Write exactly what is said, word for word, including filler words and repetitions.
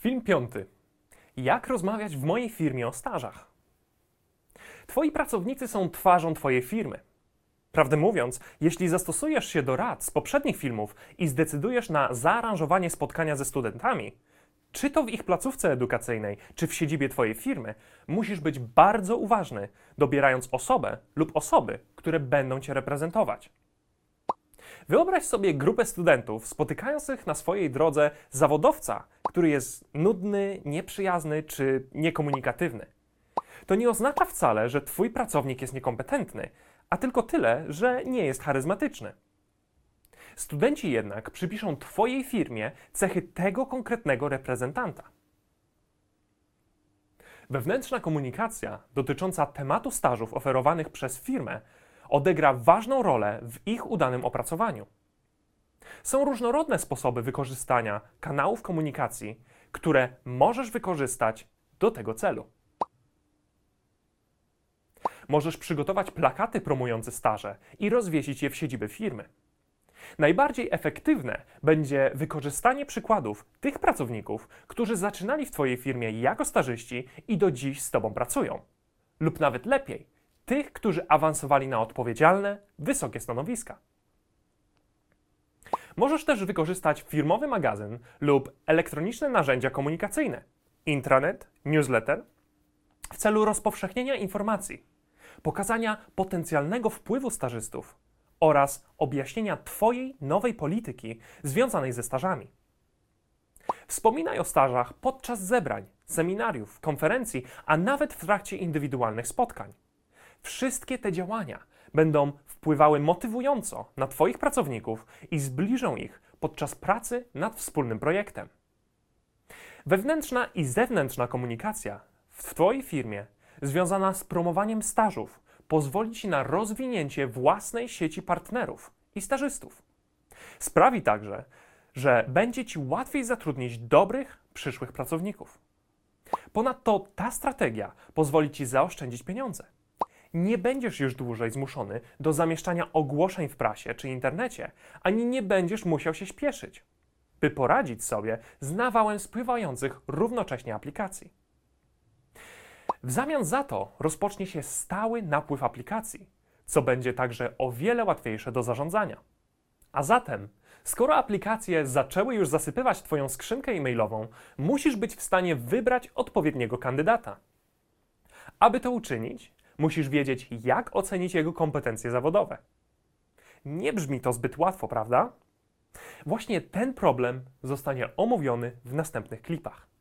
Film piąty. Jak rozmawiać w mojej firmie o stażach? Twoi pracownicy są twarzą twojej firmy. Prawdę mówiąc, jeśli zastosujesz się do rad z poprzednich filmów i zdecydujesz na zaaranżowanie spotkania ze studentami, czy to w ich placówce edukacyjnej, czy w siedzibie twojej firmy, musisz być bardzo uważny, dobierając osobę lub osoby, które będą cię reprezentować. Wyobraź sobie grupę studentów spotykających na swojej drodze zawodowca, który jest nudny, nieprzyjazny czy niekomunikatywny. To nie oznacza wcale, że twój pracownik jest niekompetentny, a tylko tyle, że nie jest charyzmatyczny. Studenci jednak przypiszą twojej firmie cechy tego konkretnego reprezentanta. Wewnętrzna komunikacja dotycząca tematu stażów oferowanych przez firmę odegra ważną rolę w ich udanym opracowaniu. Są różnorodne sposoby wykorzystania kanałów komunikacji, które możesz wykorzystać do tego celu. Możesz przygotować plakaty promujące staże i rozwiesić je w siedzibie firmy. Najbardziej efektywne będzie wykorzystanie przykładów tych pracowników, którzy zaczynali w twojej firmie jako stażyści i do dziś z tobą pracują. Lub nawet lepiej, tych, którzy awansowali na odpowiedzialne, wysokie stanowiska. Możesz też wykorzystać firmowy magazyn lub elektroniczne narzędzia komunikacyjne, intranet, newsletter, w celu rozpowszechnienia informacji, pokazania potencjalnego wpływu stażystów oraz objaśnienia twojej nowej polityki związanej ze stażami. Wspominaj o stażach podczas zebrań, seminariów, konferencji, a nawet w trakcie indywidualnych spotkań. Wszystkie te działania będą wpływały motywująco na twoich pracowników i zbliżą ich podczas pracy nad wspólnym projektem. Wewnętrzna i zewnętrzna komunikacja w twojej firmie związana z promowaniem stażów pozwoli ci na rozwinięcie własnej sieci partnerów i stażystów. Sprawi także, że będzie ci łatwiej zatrudnić dobrych, przyszłych pracowników. Ponadto ta strategia pozwoli ci zaoszczędzić pieniądze. Nie będziesz już dłużej zmuszony do zamieszczania ogłoszeń w prasie czy internecie, ani nie będziesz musiał się śpieszyć, by poradzić sobie z nawałem spływających równocześnie aplikacji. W zamian za to rozpocznie się stały napływ aplikacji, co będzie także o wiele łatwiejsze do zarządzania. A zatem, skoro aplikacje zaczęły już zasypywać twoją skrzynkę e-mailową, musisz być w stanie wybrać odpowiedniego kandydata. Aby to uczynić, musisz wiedzieć, jak ocenić jego kompetencje zawodowe. Nie brzmi to zbyt łatwo, prawda? Właśnie ten problem zostanie omówiony w następnych klipach.